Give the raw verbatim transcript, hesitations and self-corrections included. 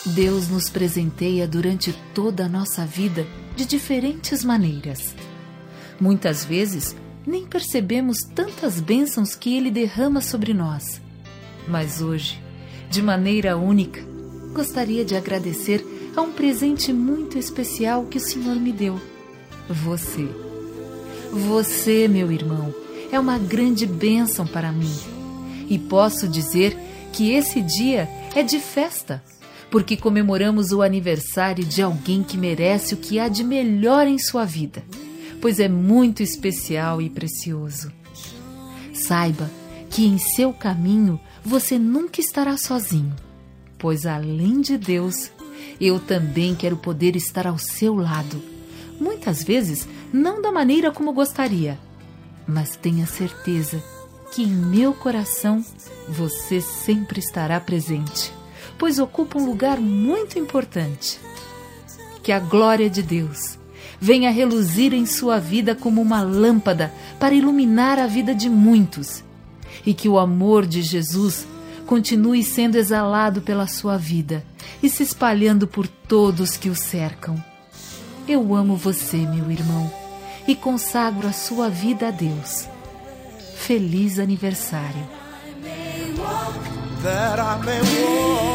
Deus nos presenteia durante toda a nossa vida de diferentes maneiras. Muitas vezes, nem percebemos tantas bênçãos que Ele derrama sobre nós. Mas hoje, de maneira única, gostaria de agradecer a um presente muito especial que o Senhor me deu. Você. Você, meu irmão, é uma grande bênção para mim. E posso dizer que esse dia é de festa, porque comemoramos o aniversário de alguém que merece o que há de melhor em sua vida, pois é muito especial e precioso. Saiba que em seu caminho você nunca estará sozinho, pois além de Deus, eu também quero poder estar ao seu lado. Muitas vezes, não da maneira como gostaria, mas tenha certeza que em meu coração você sempre estará presente, pois ocupa um lugar muito importante. Que a glória de Deus venha reluzir em sua vida como uma lâmpada para iluminar a vida de muitos, e que o amor de Jesus continue sendo exalado pela sua vida e se espalhando por todos que o cercam. Eu amo você, meu irmão, e consagro a sua vida a Deus. Feliz aniversário. That I may walk